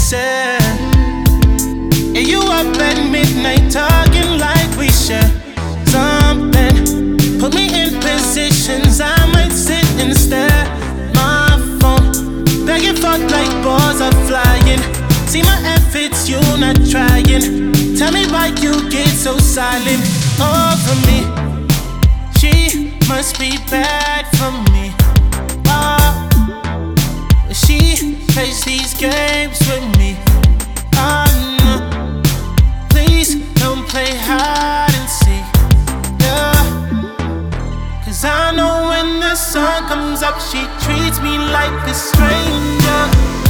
said. And you up at midnight talking like we share something. Put me in positions I might sit and stare. My phone back and forth like balls are flying. See my efforts, you not trying. Tell me why you get so silent over me. She must be bad for me. Oh, she plays these games with me. Oh no, please don't play hide and seek. Yeah, 'cause I know when the sun comes up, she treats me like a stranger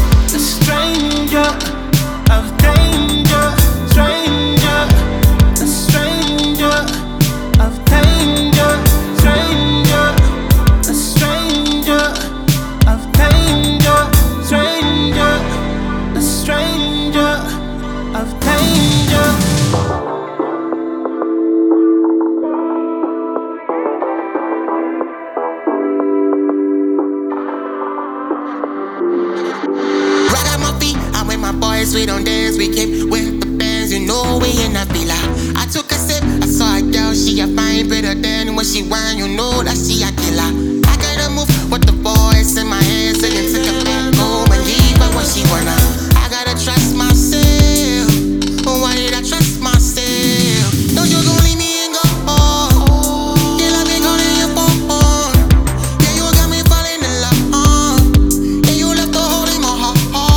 of danger, stranger, a stranger of danger, stranger, a stranger of danger, stranger, a stranger of danger. We don't dance, we came with the bands, you know we in a villa. I took a sip, I saw a girl, she a fine, better than when she whine, you know that she a killer. I gotta move with the voice in my hands, singing to the back home and leave her when she wanna. I gotta trust myself, why did I trust myself? Don't you gon' leave me and go, yeah, let me calling your phone. Yeah, you got me falling in love, yeah, you left the hole in my heart.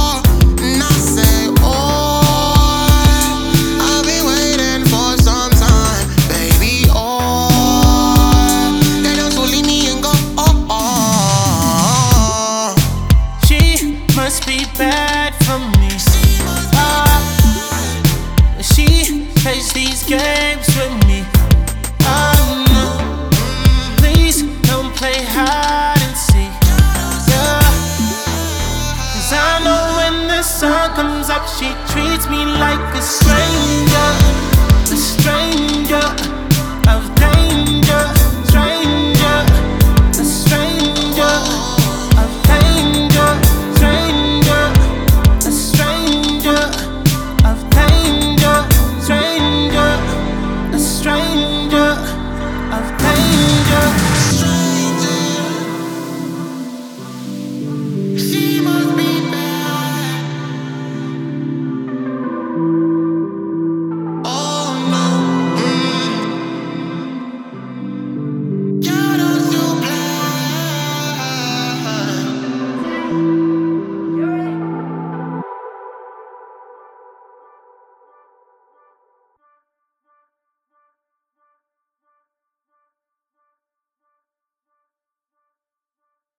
Must be bad for me. She plays these games with me. Oh no, please don't play hide and seek. Yeah, 'cause I know when the sun comes up, she treats me like a stranger.